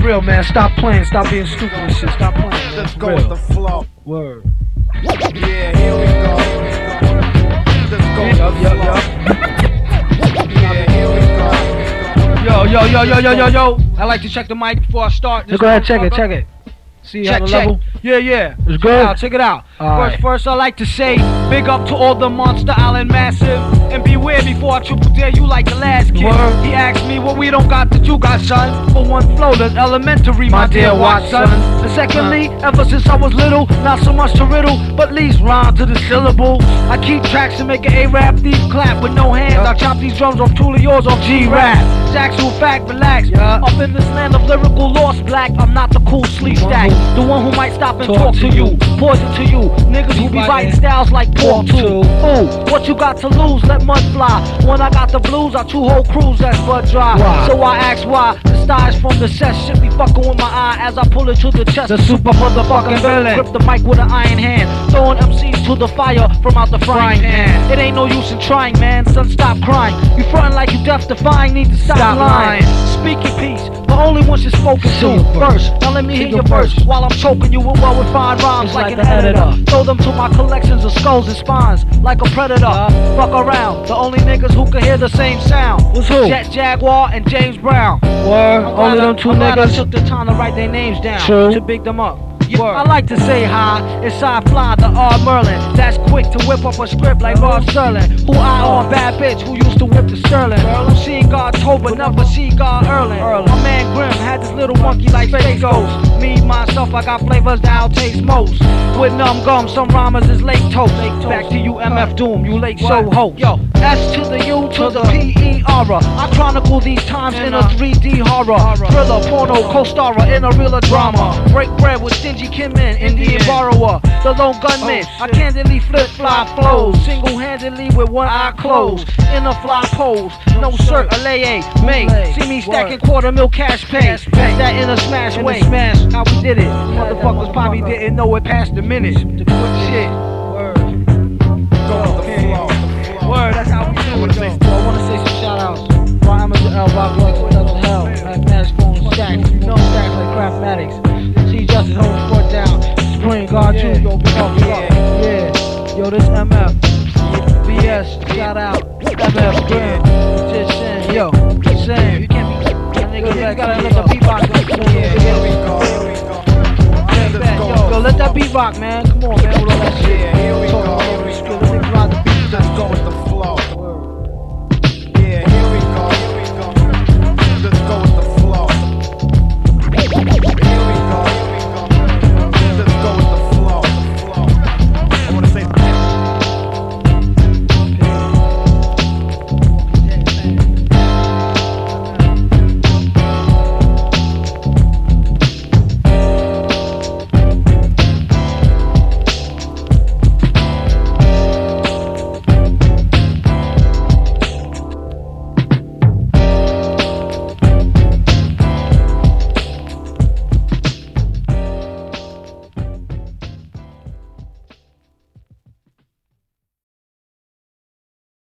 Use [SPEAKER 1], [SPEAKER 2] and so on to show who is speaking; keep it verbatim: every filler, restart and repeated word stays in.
[SPEAKER 1] real, man. Stop playing. Stop being stupid and shit. Stop playing.
[SPEAKER 2] Let's go with the flow.
[SPEAKER 1] Word.
[SPEAKER 2] Yeah, here we go. Let's go with the flow. Yeah, here we go.
[SPEAKER 1] Yo, yo, yo, yo, yo, yo, yo. I like to check the mic before I start.
[SPEAKER 3] Go ahead, check it, check it. See
[SPEAKER 1] check,
[SPEAKER 3] how the
[SPEAKER 1] check.
[SPEAKER 3] level?
[SPEAKER 1] Yeah, yeah.
[SPEAKER 3] It's
[SPEAKER 1] Check
[SPEAKER 3] good.
[SPEAKER 1] it out, check it out.
[SPEAKER 3] All
[SPEAKER 1] First,
[SPEAKER 3] right.
[SPEAKER 1] first, I like to say big up to all the Monster Island Massive. And beware before I triple dare you like the last kid.
[SPEAKER 3] Word.
[SPEAKER 1] He asked me what we don't got that you got, son. For one flow, that's elementary, my,
[SPEAKER 3] My
[SPEAKER 1] dear
[SPEAKER 3] dear
[SPEAKER 1] Watson.
[SPEAKER 3] Watson.
[SPEAKER 1] And secondly, ever since I was little, not so much to riddle, but least rhyme to the syllable. I keep tracks and make an A-rap thief clap with no hands. I chop these drums off truly yours off G-Rap. It's actual fact, relax.
[SPEAKER 3] Yeah.
[SPEAKER 1] Up in this land of lyrical lost black, I'm not the cool sleep
[SPEAKER 3] The one
[SPEAKER 1] stack.
[SPEAKER 3] who-
[SPEAKER 1] The one who might stop and
[SPEAKER 3] Talk
[SPEAKER 1] talk,
[SPEAKER 3] to
[SPEAKER 1] to you. Poison to you. Niggas who be
[SPEAKER 3] biting
[SPEAKER 1] biting styles like pork
[SPEAKER 3] pork
[SPEAKER 1] too.
[SPEAKER 3] too.
[SPEAKER 1] Ooh, what you got to lose? Let mud fly. When I got the blues, I two whole crews that's bud dry.
[SPEAKER 3] Why?
[SPEAKER 1] So I ask why. The stars from the set should be fucking with my eye as I pull it to the chest.
[SPEAKER 3] The super motherfucking villain.
[SPEAKER 1] Grip the mic with an iron hand, throwing M Cs to the fire from out the frying pan. It ain't no use in trying, man. Son, stop crying. You frontin' like you deaf defying. Need to stop,
[SPEAKER 3] Stop
[SPEAKER 1] lying.
[SPEAKER 3] lying.
[SPEAKER 1] Speak your peace, but only once you're spoken
[SPEAKER 3] Say
[SPEAKER 1] to.
[SPEAKER 3] your verse.
[SPEAKER 1] First, now let me
[SPEAKER 3] Say
[SPEAKER 1] hear
[SPEAKER 3] your
[SPEAKER 1] your verse
[SPEAKER 3] verse.
[SPEAKER 1] while I'm choking you with well-refined rhymes
[SPEAKER 3] It's
[SPEAKER 1] like,
[SPEAKER 3] like
[SPEAKER 1] an
[SPEAKER 3] an
[SPEAKER 1] editor.
[SPEAKER 3] editor.
[SPEAKER 1] Throw them to my collections of skulls and spines like a predator. Fuck around. The only niggas who can hear the same sound
[SPEAKER 3] What's who?
[SPEAKER 1] Jet Jaguar and James Brown.
[SPEAKER 3] Word.
[SPEAKER 1] I'm
[SPEAKER 3] Only
[SPEAKER 1] glad I-
[SPEAKER 3] them two
[SPEAKER 1] I'm glad I
[SPEAKER 3] niggas.
[SPEAKER 1] took the time to write their names down
[SPEAKER 3] True.
[SPEAKER 1] to big them up. Yeah, I like to say hi, it's I Fly, the R Merlin. That's quick to whip up a script like Rod Serling. Who I on bad bitch who used to whip the Sterling. Who seen God told but never see God Erling. My man Grim had this little monkey like Space Ghost. Me, myself, I got flavors that I'll taste most. With numb gum, some rhymers is late toast. Back to you, M F Doom, you late show host. Yo, S to the U to the P E R. I chronicle these times in a three D horror. Thriller, porno, co-starrer in a real drama. Break bread with Stingy Kim in, Indian borrower. The lone gunman, I candidly flip fly flows. Single-handedly with one eye closed. In a fly pose, no shirt, a lay May. See me stacking quarter mil cash pay. That's that in a smash way. Smash, how we did it. Motherfuckers probably didn't know it past the minutes. The quick shit. Word.
[SPEAKER 2] Go with the flow.
[SPEAKER 1] Word, that's how we do it, though. I wanna say some shout outs. Rhymes to L, Rock Rock, to Devil Hell. Mathematics, phone stacks. You know stacks like Craftmatics. See Justice, hold the fort down. Spring, God, you, yo, big up, big up. Yeah. Yo, this M F. B S, shout out. M F, Grim. Just saying, yo. Just saying. You can't be. That nigga, you gotta let the beatbox go.
[SPEAKER 2] Yeah, here we go. Here we go. Let's go.
[SPEAKER 1] Yo, let that beat rock, man. Come on, man. With all that shit.
[SPEAKER 2] Yeah, here we go. Here we go.
[SPEAKER 1] Let me ride the beat.
[SPEAKER 2] Let's go with the flow.